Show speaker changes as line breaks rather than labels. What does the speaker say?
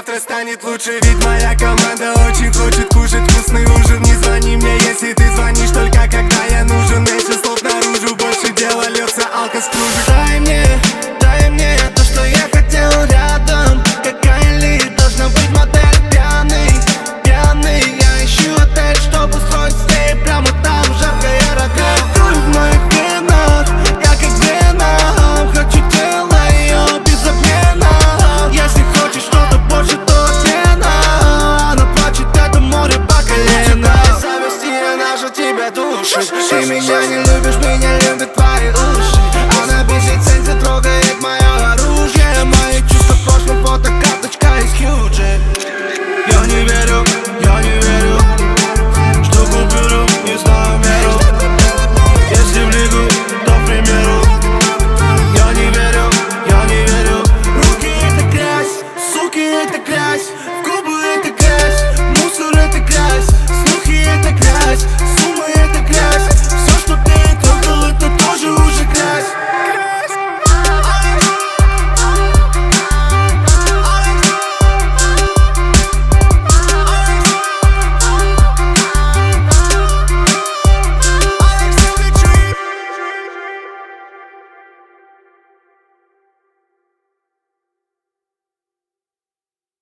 завтра станет лучше. Ведь моя команда очень хочет кушать вкусный ужин. Не звони мне, если ты звонишь только когда я нужен. Меньше слов наружу, больше дела, льется алка с кружек.
Дай мне то, что я хотел рядом. Какая ли должна быть модель пьяный? Я ищу отель, чтобы устроить стей прямо там, жаркая рога. Кровь в моих венах, я как Веном. Хочу тело ее без обмена. Если хочешь что-то больше, то отмена. Она плачет, это море по колено. Зависти, она же тебя душит. Ты меня не любишь, меня любят твои уши. Она бесит, цензит, трогает мое оружие.